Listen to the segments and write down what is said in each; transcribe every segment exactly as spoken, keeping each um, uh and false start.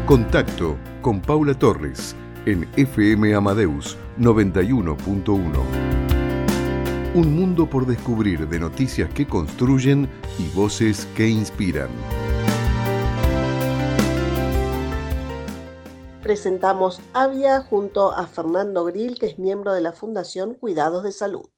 Contacto con Paula Torres en F M Amadeus noventa y uno punto uno. Un mundo por descubrir, de noticias que construyen y voces que inspiran. Presentamos Avia junto a Fernando Grill, que es miembro de la Fundación Cuidados de Salud.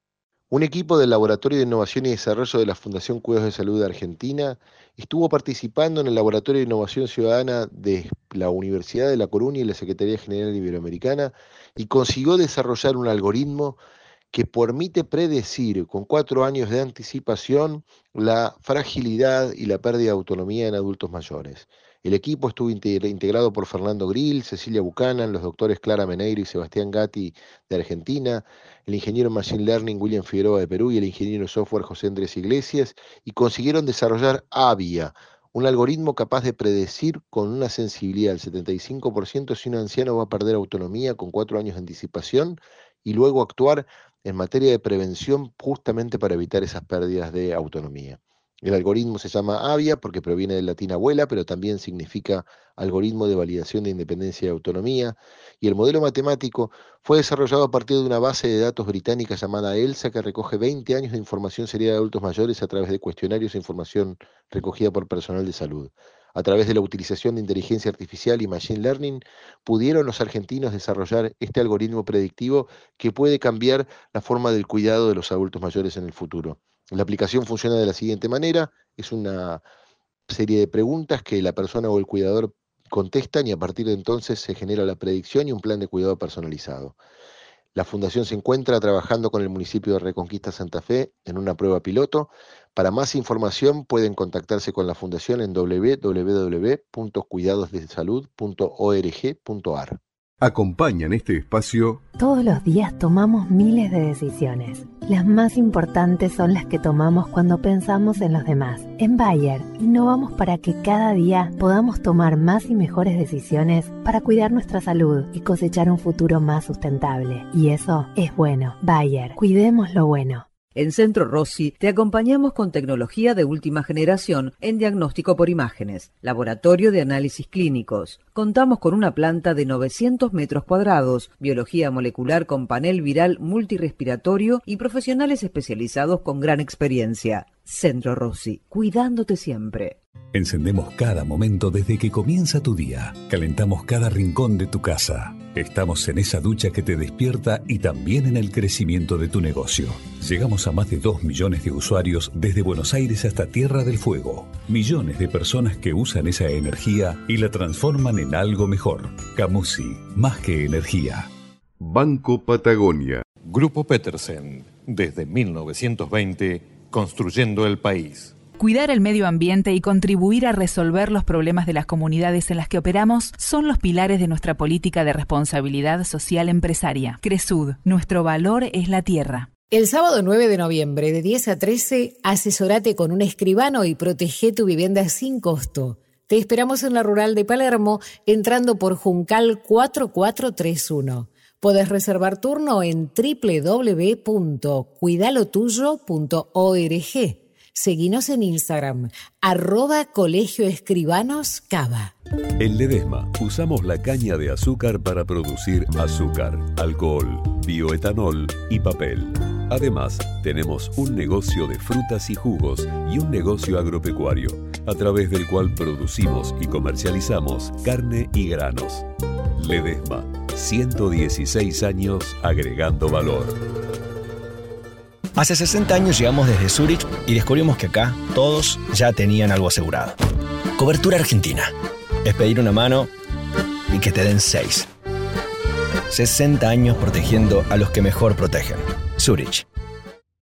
Un equipo del Laboratorio de Innovación y Desarrollo de la Fundación Cuidados de Salud de Argentina estuvo participando en el Laboratorio de Innovación Ciudadana de la Universidad de La Coruña y la Secretaría General Iberoamericana y consiguió desarrollar un algoritmo que permite predecir con cuatro años de anticipación la fragilidad y la pérdida de autonomía en adultos mayores. El equipo estuvo integrado por Fernando Grill, Cecilia Buchanan, los doctores Clara Meneiro y Sebastián Gatti de Argentina, el ingeniero en Machine Learning William Figueroa de Perú y el ingeniero en software José Andrés Iglesias, y consiguieron desarrollar Avia, un algoritmo capaz de predecir con una sensibilidad del setenta y cinco por ciento si un anciano va a perder autonomía con cuatro años de anticipación y luego actuar en materia de prevención justamente para evitar esas pérdidas de autonomía. El algoritmo se llama Avia porque proviene del latín abuela, pero también significa algoritmo de validación de independencia y autonomía, y el modelo matemático fue desarrollado a partir de una base de datos británica llamada ELSA, que recoge veinte años de información seriada de adultos mayores a través de cuestionarios e información recogida por personal de salud. A través de la utilización de inteligencia artificial y machine learning, pudieron los argentinos desarrollar este algoritmo predictivo que puede cambiar la forma del cuidado de los adultos mayores en el futuro. La aplicación funciona de la siguiente manera: es una serie de preguntas que la persona o el cuidador contestan y a partir de entonces se genera la predicción y un plan de cuidado personalizado. La Fundación se encuentra trabajando con el municipio de Reconquista Santa Fe en una prueba piloto. Para más información pueden contactarse con la Fundación en doble u doble u doble u punto cuidados de salud punto org punto a r. Acompañan este espacio. Todos los días tomamos miles de decisiones. Las más importantes son las que tomamos cuando pensamos en los demás. En Bayer, innovamos para que cada día podamos tomar más y mejores decisiones para cuidar nuestra salud y cosechar un futuro más sustentable. Y eso es bueno. Bayer, cuidemos lo bueno. En Centro Rossi te acompañamos con tecnología de última generación en diagnóstico por imágenes, laboratorio de análisis clínicos. Contamos con una planta de novecientos metros cuadrados, biología molecular con panel viral multirrespiratorio y profesionales especializados con gran experiencia. Centro Rossi, cuidándote siempre. Encendemos cada momento desde que comienza tu día. Calentamos cada rincón de tu casa. Estamos en esa ducha que te despierta y también en el crecimiento de tu negocio. Llegamos a más de dos millones de usuarios desde Buenos Aires hasta Tierra del Fuego. Millones de personas que usan esa energía y la transforman en algo mejor. Camusi, más que energía. Banco Patagonia. Grupo Petersen, desde mil novecientos veinte, construyendo el país. Cuidar el medio ambiente y contribuir a resolver los problemas de las comunidades en las que operamos son los pilares de nuestra política de responsabilidad social empresaria. Cresud, nuestro valor es la tierra. El sábado nueve de noviembre, de diez a trece, asesorate con un escribano y protege tu vivienda sin costo. Te esperamos en la Rural de Palermo, entrando por Juncal cuatro cuatro tres uno. Podés reservar turno en doble u doble u doble u punto cuidalo tuyo punto org. Seguinos en Instagram, arroba Colegio Escribanos Cava. En Ledesma usamos la caña de azúcar para producir azúcar, alcohol, bioetanol y papel. Además, tenemos un negocio de frutas y jugos y un negocio agropecuario, a través del cual producimos y comercializamos carne y granos. Ledesma, ciento dieciséis años agregando valor. Hace sesenta años llegamos desde Zurich y descubrimos que acá todos ya tenían algo asegurado. Cobertura Argentina. Es pedir una mano y que te den seis. sesenta años protegiendo a los que mejor protegen. Zurich.